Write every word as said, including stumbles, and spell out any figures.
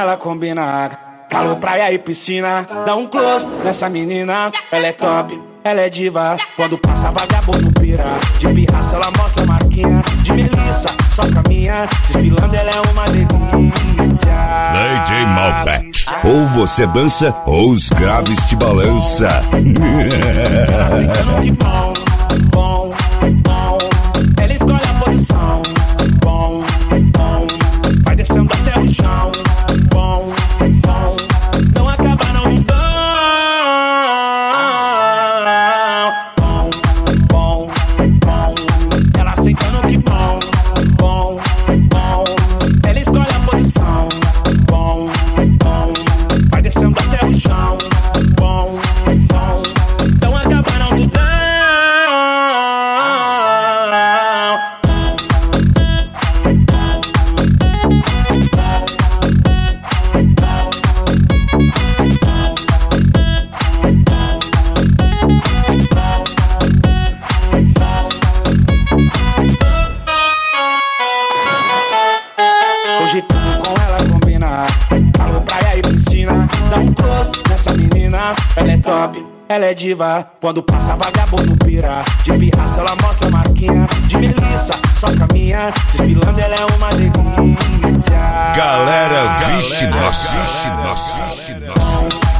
ela combina. Calor, praia e piscina. Dá um close nessa menina. Ela é top, ela é diva. Quando passa vagabundo pira. De pirraça ela mostra a marquinha. De melissa, só caminha. Desfilando ela é uma delícia. D J Malbec. Ou você dança ou os graves te balança. Ela aceitando que bom, bom, bom. Ela escolhe a posição. Bom, bom. Vai descendo até o chão. Bom, bom. Não acaba não me dão. Bom, bom, bom. Ela aceitando que bom, bom, bom. Ela escolhe a posição. Bom, bom. Vai descendo até o chão. Bom, bom. Não acaba não me dão. Hoje tudo com ela combina. Calor, praia e piscina. Dá um close nessa menina. Ela é top, ela é diva. Quando passa vagabundo pira. De pirraça ela mostra a marquinha. De melissa, só caminha. Desfilando ela é uma delícia. Galera, vixe, nossa, vixe, nossa, vixe, nossa.